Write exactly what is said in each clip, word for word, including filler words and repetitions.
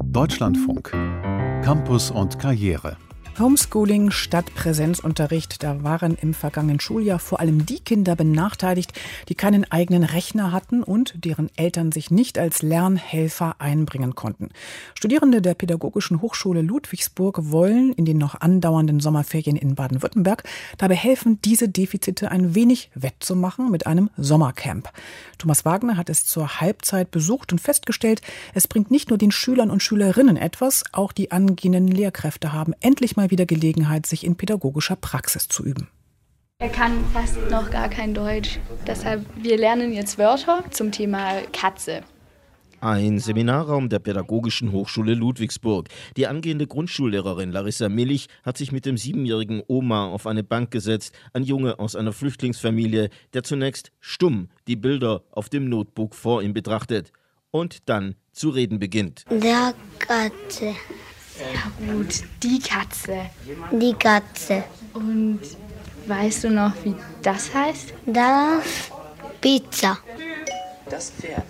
Deutschlandfunk. Campus und Karriere. Homeschooling statt Präsenzunterricht, da waren im vergangenen Schuljahr vor allem die Kinder benachteiligt, die keinen eigenen Rechner hatten und deren Eltern sich nicht als Lernhelfer einbringen konnten. Studierende der Pädagogischen Hochschule Ludwigsburg wollen in den noch andauernden Sommerferien in Baden-Württemberg dabei helfen, diese Defizite ein wenig wettzumachen mit einem Sommercamp. Thomas Wagner hat es zur Halbzeit besucht und festgestellt, es bringt nicht nur den Schülern und Schülerinnen etwas, auch die angehenden Lehrkräfte haben endlich mal wieder Gelegenheit, sich in pädagogischer Praxis zu üben. Er kann fast noch gar kein Deutsch. Deshalb, wir lernen jetzt Wörter zum Thema Katze. Ein Seminarraum der Pädagogischen Hochschule Ludwigsburg. Die angehende Grundschullehrerin Larissa Millich hat sich mit dem siebenjährigen Omar auf eine Bank gesetzt, ein Junge aus einer Flüchtlingsfamilie, der zunächst stumm die Bilder auf dem Notebook vor ihm betrachtet und dann zu reden beginnt. Der Katze. Sehr gut, die Katze. Die Katze. Und weißt du noch, wie das heißt? Das Pizza. Das Pferd.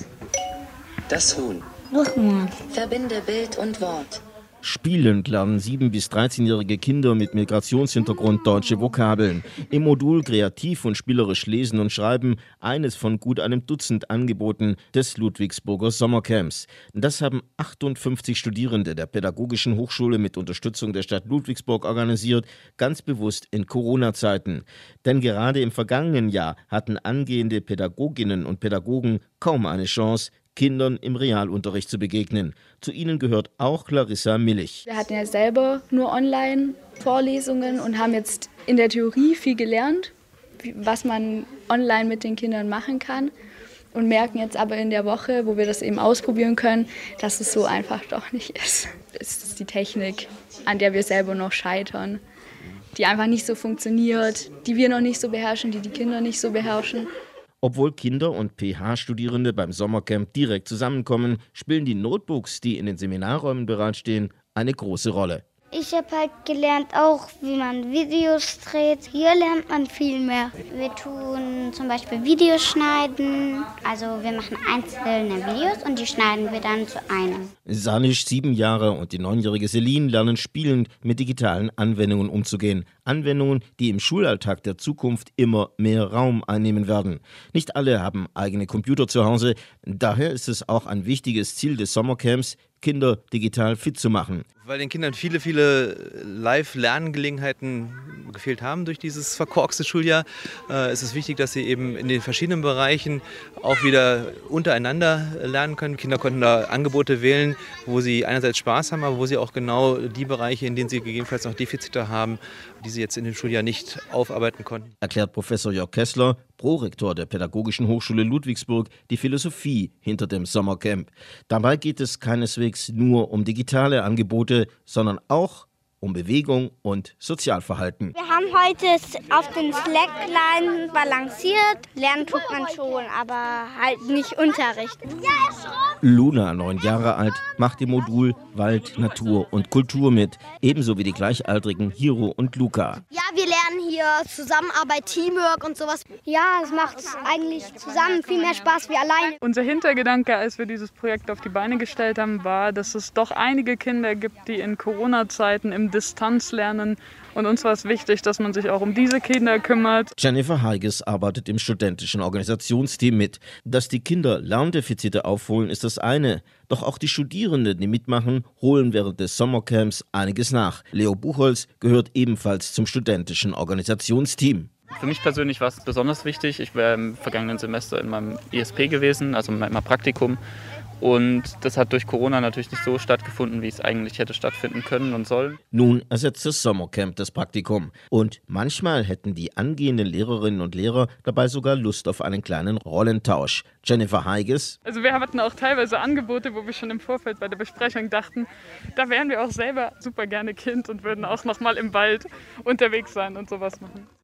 Das Huhn. Nochmal. Verbinde Bild und Wort. Spielend lernen sieben- bis dreizehnjährige Kinder mit Migrationshintergrund deutsche Vokabeln. Im Modul kreativ und spielerisch lesen und schreiben, eines von gut einem Dutzend Angeboten des Ludwigsburger Sommercamps. Das haben achtundfünfzig Studierende der Pädagogischen Hochschule mit Unterstützung der Stadt Ludwigsburg organisiert, ganz bewusst in Corona-Zeiten. Denn gerade im vergangenen Jahr hatten angehende Pädagoginnen und Pädagogen kaum eine Chance, Kindern im Realunterricht zu begegnen. Zu ihnen gehört auch Larissa Millich. Wir hatten ja selber nur Online-Vorlesungen und haben jetzt in der Theorie viel gelernt, was man online mit den Kindern machen kann. Und merken jetzt aber in der Woche, wo wir das eben ausprobieren können, dass es so einfach doch nicht ist. Es ist die Technik, an der wir selber noch scheitern, die einfach nicht so funktioniert, die wir noch nicht so beherrschen, die die Kinder nicht so beherrschen. Obwohl Kinder und P H-Studierende beim Sommercamp direkt zusammenkommen, spielen die Notebooks, die in den Seminarräumen bereitstehen, eine große Rolle. Ich habe halt gelernt auch, wie man Videos dreht. Hier lernt man viel mehr. Wir tun zum Beispiel Videos schneiden. Also wir machen einzelne Videos und die schneiden wir dann zu einem. Sanisch, sieben Jahre, und die neunjährige Celine lernen spielend mit digitalen Anwendungen umzugehen. Anwendungen, die im Schulalltag der Zukunft immer mehr Raum einnehmen werden. Nicht alle haben eigene Computer zu Hause. Daher ist es auch ein wichtiges Ziel des Sommercamps, Kinder digital fit zu machen. Weil den Kindern viele, viele Live-Lerngelegenheiten gefehlt haben durch dieses verkorkste Schuljahr, äh, ist es wichtig, dass sie eben in den verschiedenen Bereichen auch wieder untereinander lernen können. Kinder konnten da Angebote wählen, wo sie einerseits Spaß haben, aber wo sie auch genau die Bereiche, in denen sie gegebenenfalls noch Defizite haben, die sie jetzt in dem Schuljahr nicht aufarbeiten konnten. Erklärt Professor Jörg Kessler, Prorektor der Pädagogischen Hochschule Ludwigsburg, die Philosophie hinter dem Sommercamp. Dabei geht es keineswegs nur um digitale Angebote, sondern auch um Bewegung und Sozialverhalten. Wir haben heute auf den Slackline balanciert. Lernen tut man schon, aber halt nicht Unterricht. Luna, neun Jahre alt, macht im Modul Wald, Natur und Kultur mit, ebenso wie die Gleichaltrigen Hiro und Luca. Ja, wir lernen hier Zusammenarbeit, Teamwork und sowas. Ja, es macht eigentlich zusammen viel mehr Spaß wie alleine. Unser Hintergedanke, als wir dieses Projekt auf die Beine gestellt haben, war, dass es doch einige Kinder gibt, die in Corona-Zeiten im Distanz lernen. Und uns war es wichtig, dass man sich auch um diese Kinder kümmert. Jennifer Heiges arbeitet im studentischen Organisationsteam mit. Dass die Kinder Lerndefizite aufholen, ist das eine. Doch auch die Studierenden, die mitmachen, holen während des Sommercamps einiges nach. Leo Buchholz gehört ebenfalls zum studentischen Organisationsteam. Für mich persönlich war es besonders wichtig. Ich war im vergangenen Semester in meinem E S P gewesen, also in meinem Praktikum. Und das hat durch Corona natürlich nicht so stattgefunden, wie es eigentlich hätte stattfinden können und sollen. Nun ersetzt das Sommercamp das Praktikum. Und manchmal hätten die angehenden Lehrerinnen und Lehrer dabei sogar Lust auf einen kleinen Rollentausch. Jennifer Heiges. Also wir hatten auch teilweise Angebote, wo wir schon im Vorfeld bei der Besprechung dachten, da wären wir auch selber super gerne Kind und würden auch noch mal im Wald unterwegs sein und sowas machen.